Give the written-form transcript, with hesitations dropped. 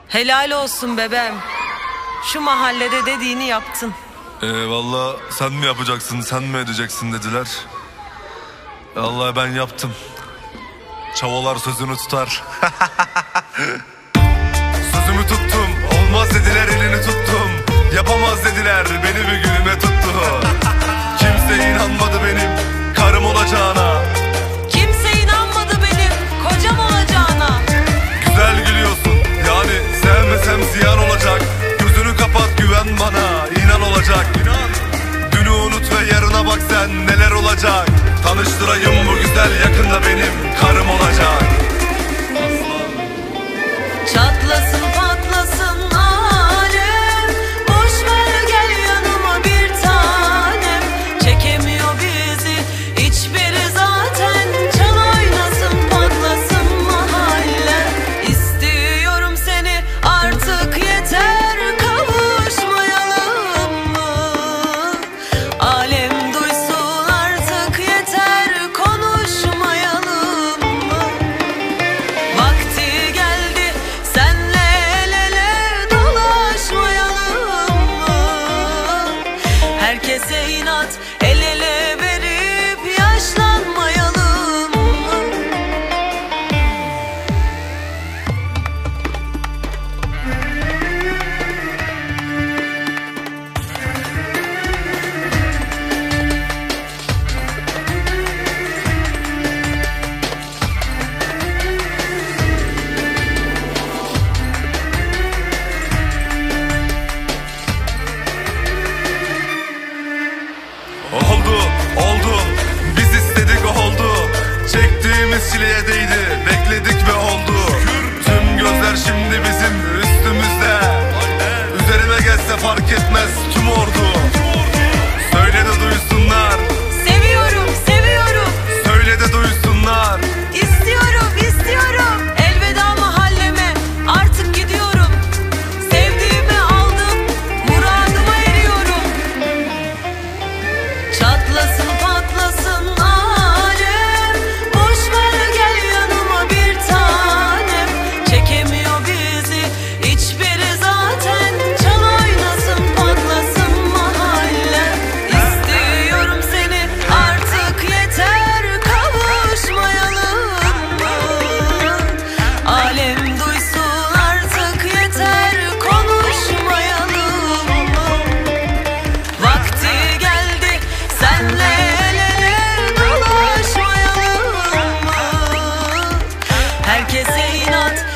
Helal olsun bebem. Şu mahallede dediğini yaptın. Vallahi sen mi yapacaksın, sen mi edeceksin dediler. Vallahi ben yaptım. Çavalar sözünü tutar. Sözümü tuttum, olmaz dediler, elini tuttum. Yapamaz dediler, beni bir günüme tuttu. Kimse inanmadı benim karım olacağına. Kimse inanmadı benim kocam olacağına. Güzel gülüyorsun, yani sevmesem ziyan olacak. Gözünü kapat, güven bana, inan olacak. Dünü unut ve yarına bak sen, neler olacak. Tanıştırayım bu güzel, yakında benim karım olacak. Çatlasın patlasın alem, boş ver gel yanıma bir tanem. Çekemiyor bizi hiçbiri zaten, çal oynasın patlasın mahalle. İstiyorum seni artık yeter, kavuşmayalım mı? Alem duysun artık yeter, konuşmayalım mı? Vakti geldi senle el ele dolaşmayalım mı? Herkese inat el ele verip yaşlanmayalım mı? Oldu, biz istedik oldu. Çektiğimiz çileye değdi, bekledik ve oldu. Tüm gözler şimdi bizim üstümüzde. Üzerime gelse fark etmez tüm ordu. Söyle de duysunlar, Seviyorum, seviyorum, söyle de duysunlar. istiyorum, istiyorum. Elveda mahalleme, artık gidiyorum. Sevdiğimi aldım, muradıma eriyorum. Çatlasın patlasın alem, boş ver gel yanıma bir tanem. Çekemiyor bizi hiçbiri zaten, çal oynasın patlasın mahalle. İstiyorum seni artık yeter, kavuşmayalım mı? Alem duysun artık yeter, konuşmayalım mı? Vakti geldi senle el ele dolaşmayalım mı? Herkese inat